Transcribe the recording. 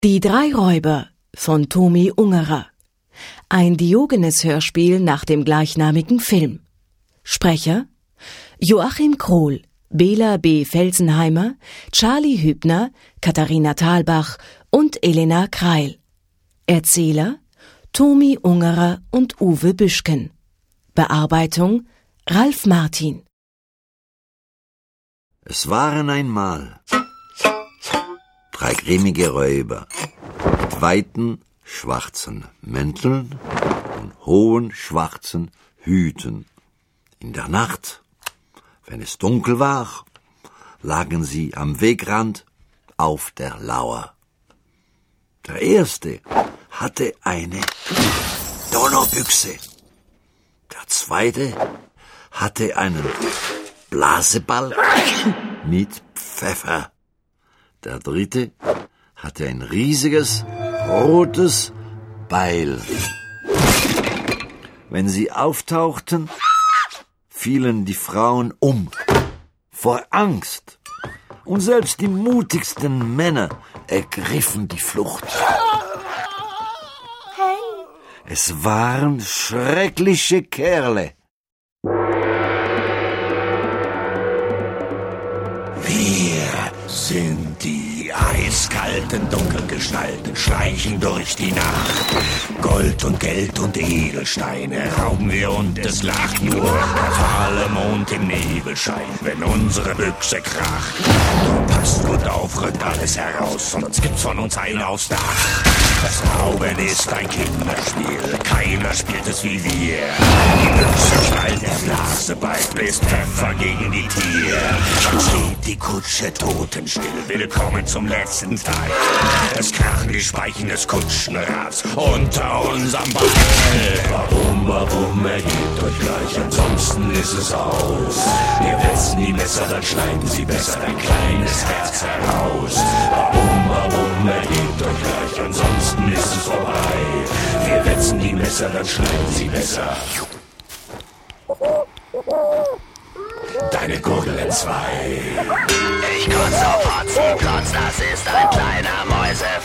Die drei Räuber von Tomi Ungerer. Ein Diogenes-Hörspiel nach dem gleichnamigen Film. Sprecher: Joachim Krohl, Bela B. Felsenheimer, Charlie Hübner, Katharina Thalbach und Elena Kreil. Erzähler: Tomi Ungerer und Uwe Büschken. Bearbeitung: Ralf Martin. Es waren einmal 3 grimmige Räuber mit weiten, schwarzen Mänteln und hohen, schwarzen Hüten. In der Nacht, wenn es dunkel war, lagen sie am Wegrand auf der Lauer. Der erste hatte eine Donnerbüchse. Der zweite hatte einen Blaseball mit Pfeffer. Der dritte hatte ein riesiges, rotes Beil. Wenn sie auftauchten, fielen die Frauen um, vor Angst. Und selbst die mutigsten Männer ergriffen die Flucht. Es waren schreckliche Kerle. Wir sind die eiskalten Dunkelgestalten, schleichen durch die Nacht. Gold und Geld und Edelsteine rauben wir und es lacht nur der fahle Mond im Nebel scheint, wenn unsere Büchse kracht. Du passt gut auf, rückt alles heraus, sonst gibt's von uns einen aufs Dach. Das Rauben ist ein Kinderspiel, keiner spielt es wie wir. Die Büchse schnallt der Blase bei, bläst Pfeffer gegen die Tier. Dann steht die Kutsche totenstill, willkommen zum letzten Teil. Es krachen die Speichen des Kutschenrads unter unserem Beil. Warum, ergebt euch gleich, ansonsten ist es aus. Wir wetzen die Messer, dann schneiden sie besser dein kleines Herz heraus. Warum, ergebt euch gleich, ansonsten ist es vorbei. Wir wetzen die Messer, dann schneiden sie besser deine Gurgel entzwei. Ich kotze auf Hotzenplotz, das ist ein kleiner Mäusefalz.